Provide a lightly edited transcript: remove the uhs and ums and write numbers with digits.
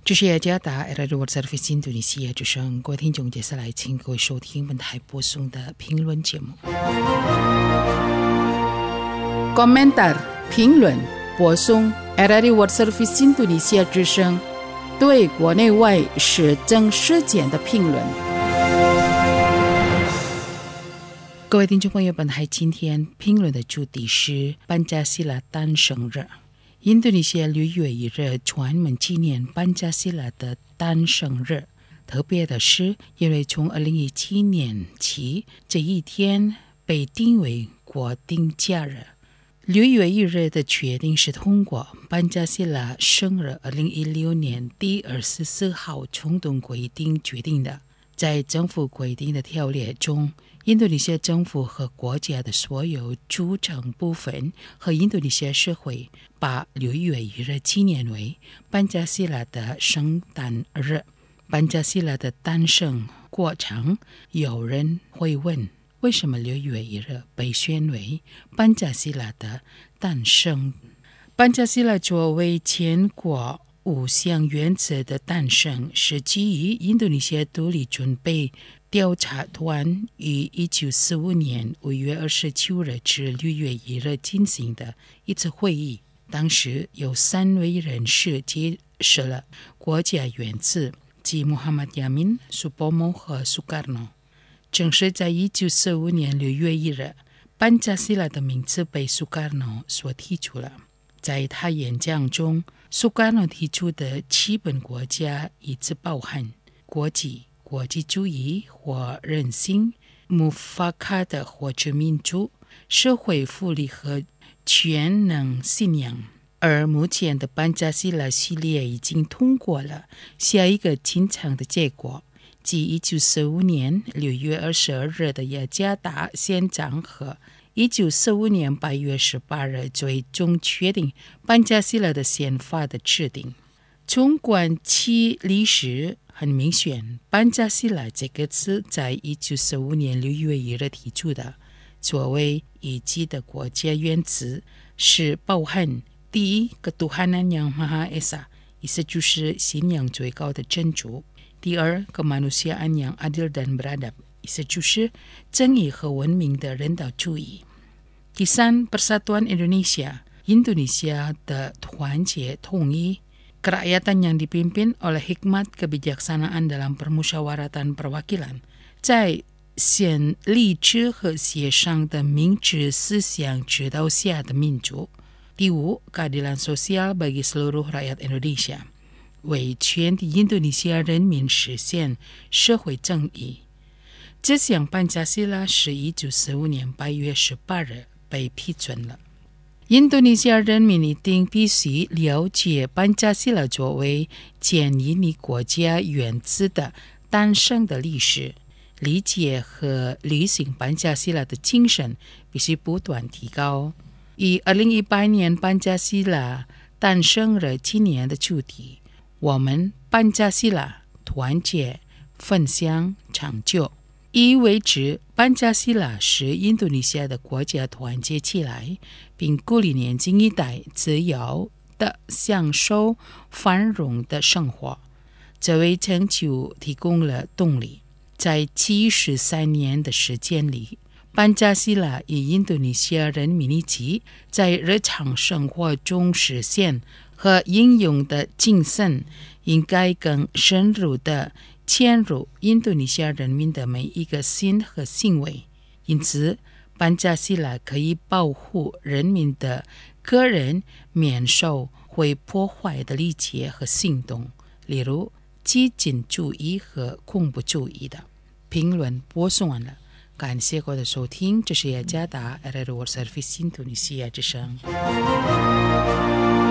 这是雅加达 Edward Service 印度尼西亚之声，各位听众，接下来请各位收听本台播送的评论节目。Komentar 评论播送 Edward Service 印度尼西亚之声对国内外时政事件的评论。各位听众朋友，本台今天评论的主题是班加西拉诞生日。印度尼西亚6月1日专门纪念班加西拉的诞生日。特别的是，因为从2017年起，这一天被定为国定假日。6月1日的决定是通过班加西拉生日2016年第24号冲动规定决定的。在政府规定的条例中，印度尼西亚政府和国家的所有组成部分和印度尼西亚社会把6月1日纪念为班加西拉的圣诞日。班加西拉的诞生过程，有人会问，为什么6月1日被选为班加西拉的诞生？班加西拉作为全国5项原则的诞生，是基于印度尼西亚独立准备调查团于1945年5月29日至6月1日进行的一次会议。当时有3位人士揭示了国家原则，即 Muhammad Yamin、Supomo 和 Sukarno。正是在1945年6月1日，班加西拉的名字被 Sukarno 所提出了。在他演讲中，苏卡诺提出的基本国家一直包含国际主义或人性、穆法卡的或者民主、社会福利和全能信仰。而目前的班加西拉系列已经通过了下一个进程的结果，即1945年6月22日的雅加达宪章和1945年8月18日最终确定班加西拉的宪法的制定。纵观其历史，很明显，班加西拉这个词在1945年6月1日提出的，作为一级的国家原则，是包含第一，ketuhanan yang Maha Esa， 意思就是信仰最高的真主；第二，kemanusiaan yang adil dan beradab， 意思就是正义和文明的人道主义；第三，persatuan Indonesia， 印度尼西亚的团结统一；kerakyatan yang dipimpin oleh hikmat kebijaksanaan dalam permusyawaratan perwakilan， 在宪理智和协商的明智思想指导下的民主；第五，keadilan sosial bagi seluruh rakyat Indonesia， 为全体印度尼西亚人民实现社会正义。这项班加西拉是1945年8月18日被批准了。印度尼西亚人民一定必须了解班加西拉作为建议你国家原则的诞生的历史，理解和履行班加西拉的精神必须不断提高。以2018年班加西拉诞生日纪念的主题，我们班加西拉团结、分享、长久。意味着班加西拉使印度尼西亚的国家团结起来，并鼓励年轻一代自由的享受繁荣的生活。这为成就提供了动力。在73年的时间里，班加西拉与印度尼西亚人民一起在日常生活中实现和应用的精神，应该更深入地嵌入印度尼西亚人民的每一个心和行为。因此，班加西拉可以保护人民的个人免受会破坏的理解和行动，例如激进主义和恐怖主义的。评论播送完了，感谢各位的收听，这是雅加达 Edward Service 印度尼西亚之声。